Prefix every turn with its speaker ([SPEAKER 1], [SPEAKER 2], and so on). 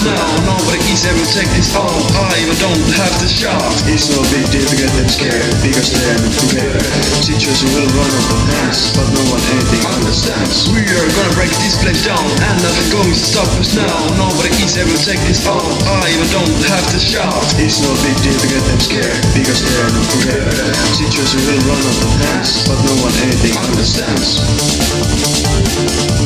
[SPEAKER 1] now. Nobody is ever take this off. I even don't have the shot.
[SPEAKER 2] It's no big deal to get them scared, because they're not prepared. Teachers will run out of hands, but no one anything understands.
[SPEAKER 1] We are gonna break this place down, and nothing going to stop us now. Nobody is ever take this off. I even don't have the shot.
[SPEAKER 2] It's no big deal to get them scared, because they're not prepared. Teachers will run out of hands, but no one anything understands.